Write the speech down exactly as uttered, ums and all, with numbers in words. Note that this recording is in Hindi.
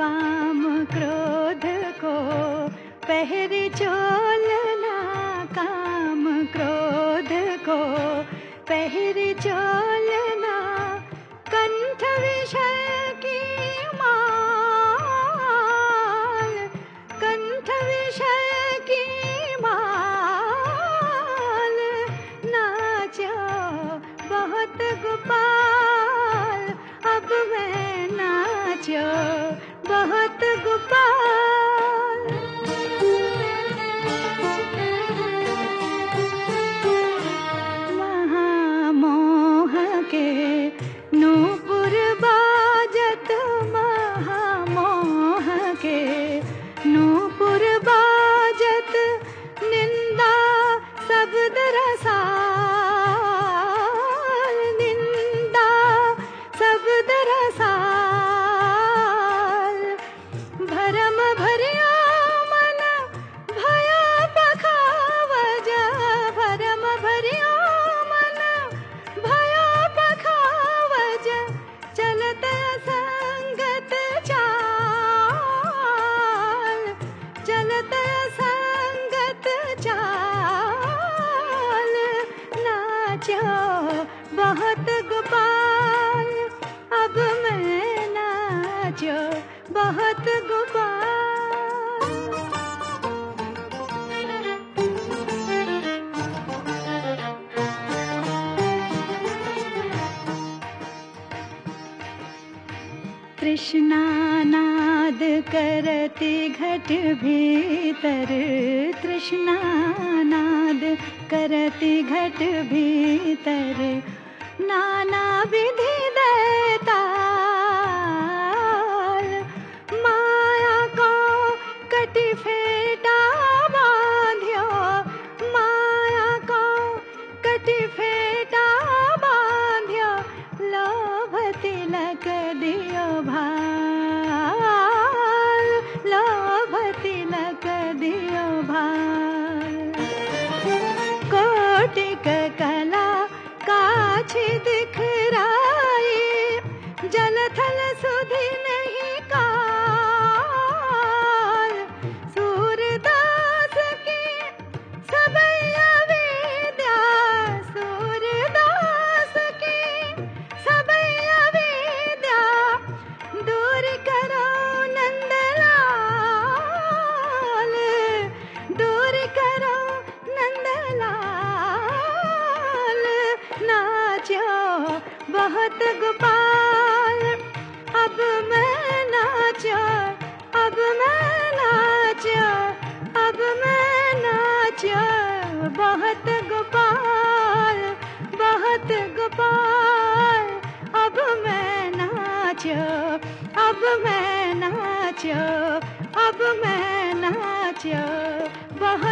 काम क्रोध को पहरी चोलना, काम क्रोध को पहरी चोलना, कंठ विषय की माल, कंठ विषय की माल, नाचो बहुत गोपाल, अब मैं नाचो बहुत गोपाल। महामोह के नूपुर बाजत, महामोह के नूपुर बाजत, निंदा शब्द रसाल, निंदा शब्द रसाल, भरम भरिया मन भया पखावज, भरम भरिया मन भया पखावज, चलत संगत चाल, चलत संगत चाल, नाचो बहुत गोपाल, अब मैं नाचो बहुत गोपाल। कृष्णा नाद करती घट भीतर, कृष्णा नाद करती घट भीतर, नाना विधि दैताल, माया को कटी फेटा बांध्यो, माया को कटी फेटा बांध्यो, लोभ तिलक दियो भाल, लोभ तिलक दियो भाल, कोटिक कला काछी दिखराई, जल थल सुधि नहीं काल, सूरदास की सबैया विद्या, सूरदास की सबैया विद्या, दूर करो नंदलाल, दूर करो नंदलाल, नाचो बहुत गोपाल, अब मैं नाचो, अब मैं नाचो, अब मैं नाचो बहुत गोपाल, बहुत गोपाल, अब मैं नाचो, अब मैं नाचो, अब मैं नाचो बहुत